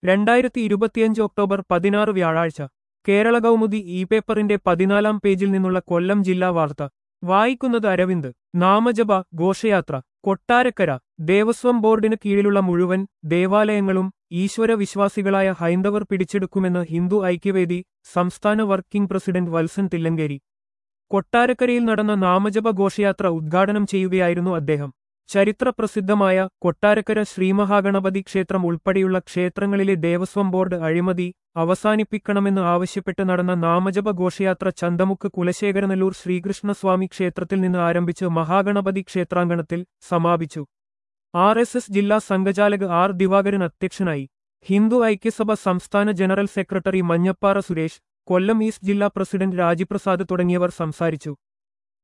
2025 October 16 വ്യാഴാഴ്ച Kerala Kaumudi E പേപ്പറിന്റെ 14-ാം പേജിൽ നിന്നുള്ള കൊല്ലം ജില്ലാ വാർത്ത വായിക്കുന്നത് അരവിന്ദ്. നാമജപ ഘോഷയാത്ര കൊട്ടാരക്കര. ദേവസ്വം ബോർഡിന് കീഴിലുള്ള മുഴുവൻ ദേവാലയങ്ങളും ഈശ്വരവിശ്വാസികളായ ഹൈന്ദവർ പിടിച്ചെടുക്കുമെന്ന് ഹിന്ദു ഐക്യവേദി സംസ്ഥാന വർക്കിംഗ് പ്രസിഡന്റ് വത്സൻ തില്ലങ്കേരി. കൊട്ടാരക്കരയിൽ നടന്ന നാമജപ ഘോഷയാത്ര ഉദ്ഘാടനം ചെയ്യുകയായിരുന്നു അദ്ദേഹം. ചരിത്രപ്രസിദ്ധമായ കൊട്ടാരക്കര ശ്രീമഹാഗണപതി ക്ഷേത്രം ഉൾപ്പെടെയുള്ള ക്ഷേത്രങ്ങളിലെ ദേവസ്വം ബോർഡ് അഴിമതി അവസാനിപ്പിക്കണമെന്ന് ആവശ്യപ്പെട്ട് നടന്ന നാമജപ ഘോഷയാത്ര ചന്തമുക്ക് കുലശേഖരനല്ലൂർ ശ്രീകൃഷ്ണസ്വാമി ക്ഷേത്രത്തിൽ നിന്ന് ആരംഭിച്ച് മഹാഗണപതി ക്ഷേത്രാങ്കണത്തിൽ സമാപിച്ചു. RSS ജില്ലാ സംഘചാലക് R ദിവാകരൻ അധ്യക്ഷനായി. ഹിന്ദു ഐക്യസഭ സംസ്ഥാന general secretary Manjappara Suresh, Kollam east ജില്ലാ പ്രസിഡന്റ് രാജിപ്രസാദ് തുടങ്ങിയവർ സംസാരിച്ചു.